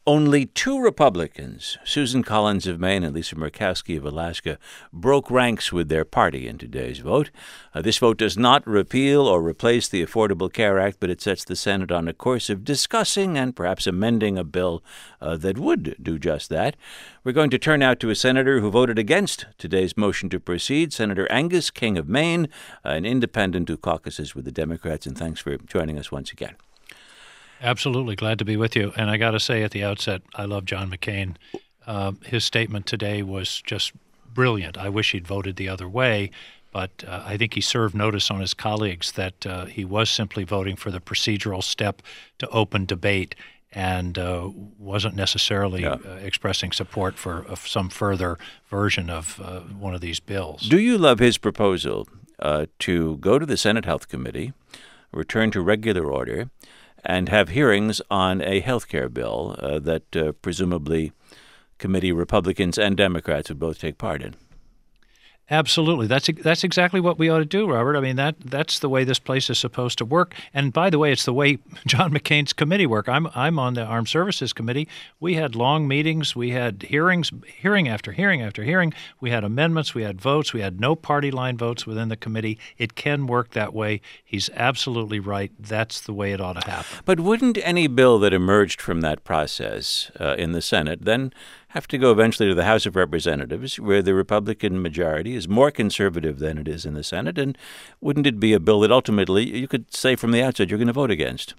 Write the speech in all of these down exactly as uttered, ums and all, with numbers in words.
Only two Republicans, Susan Collins of Maine and Lisa Murkowski of Alaska, broke ranks with their party in today's vote. Uh, this vote does not repeal or replace the Affordable Care Act, but it sets the Senate on a course of discussing and perhaps amending a bill uh, that would do just that. We're going to turn now to a senator who voted against today's motion to proceed, Senator Angus King of Maine, an independent who caucuses with the Democrats, and thanks for joining us once again. Absolutely. Glad to be with you. And I got to say at the outset, I love John McCain. Uh, his statement today was just brilliant. I wish he'd voted the other way, but uh, I think he served notice on his colleagues that uh, he was simply voting for the procedural step to open debate and uh, wasn't necessarily yeah. uh, expressing support for uh, some further version of uh, one of these bills. Do you love his proposal uh, to go to the Senate Health Committee, return to regular order, and have hearings on a health care bill uh, that uh, presumably committee Republicans and Democrats would both take part in? Absolutely. That's that's exactly what we ought to do, Robert. I mean, that that's the way this place is supposed to work. And by the way, it's the way John McCain's committee work. I'm I'm on the Armed Services Committee. We had long meetings. We had hearings, hearing after hearing after hearing. We had amendments. We had votes. We had no party line votes within the committee. It can work that way. He's absolutely right. That's the way it ought to happen. But wouldn't any bill that emerged from that process uh, in the Senate then have to go eventually to the House of Representatives, where the Republican majority is more conservative than it is in the Senate? And wouldn't it be a bill that ultimately you could say from the outset you're going to vote against?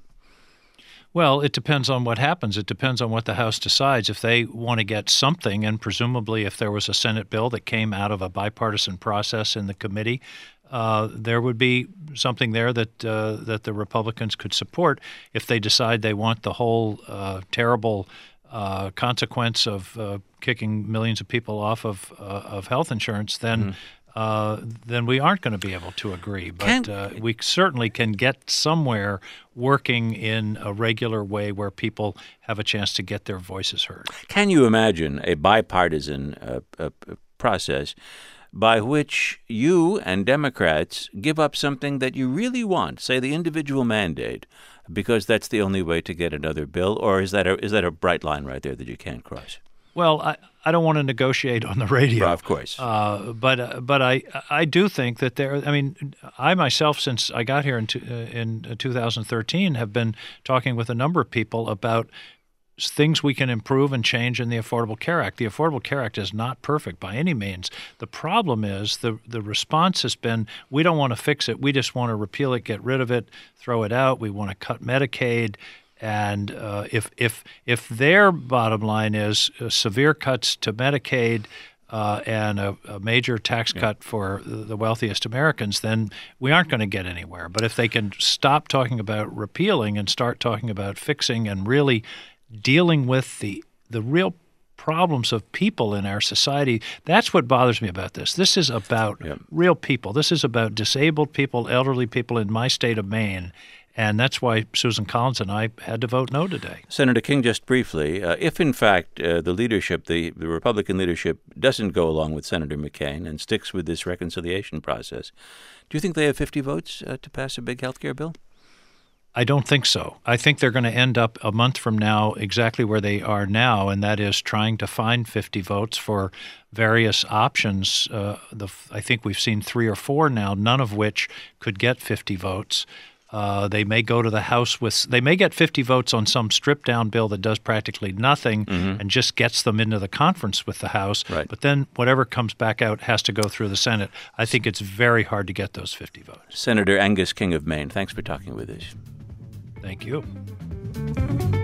Well, it depends on what happens. It depends on what the House decides. If they want to get something, and presumably if there was a Senate bill that came out of a bipartisan process in the committee, uh, there would be something there that uh, that the Republicans could support. If they decide they want the whole uh, terrible Uh, consequence of uh, kicking millions of people off of uh, of health insurance, then mm-hmm. uh, then we aren't going to be able to agree. But uh, we certainly can get somewhere working in a regular way where people have a chance to get their voices heard. Can you imagine a bipartisan uh, uh, process by which you and Democrats give up something that you really want, say the individual mandate, because that's the only way to get another bill? Or is that a, is that a bright line right there that you can't cross? Well, I, I don't want to negotiate on the radio. Well, of course. Uh, but uh, but I I do think that there, I mean, I myself, since I got here in, two, uh, in two thousand thirteen, have been talking with a number of people about things we can improve and change in the Affordable Care Act. The Affordable Care Act is not perfect by any means. The problem is the the response has been, we don't want to fix it. We just want to repeal it, get rid of it, throw it out. We want to cut Medicaid. And uh, if if if their bottom line is uh, severe cuts to Medicaid uh, and a, a major tax cut yeah. for the wealthiest Americans, then we aren't going to get anywhere. But if they can stop talking about repealing and start talking about fixing and really dealing with the the real problems of people in our society, that's what bothers me about this. This is about yeah. real people. This is about disabled people, elderly people in my state of Maine. And that's why Susan Collins and I had to vote no today. Senator King, just briefly, uh, if in fact uh, the leadership, the, the Republican leadership, doesn't go along with Senator McCain and sticks with this reconciliation process, do you think they have fifty votes uh, to pass a big health care bill? I don't think so. I think they're going to end up a month from now exactly where they are now, and that is trying to find fifty votes for various options. Uh, the, I think we've seen three or four now, none of which could get fifty votes. Uh, they may go to the House with – they may get fifty votes on some stripped-down bill that does practically nothing mm-hmm. and just gets them into the conference with the House. Right. But then whatever comes back out has to go through the Senate. I think it's very hard to get those fifty votes. Senator Angus King of Maine, thanks for talking with us. Thank you.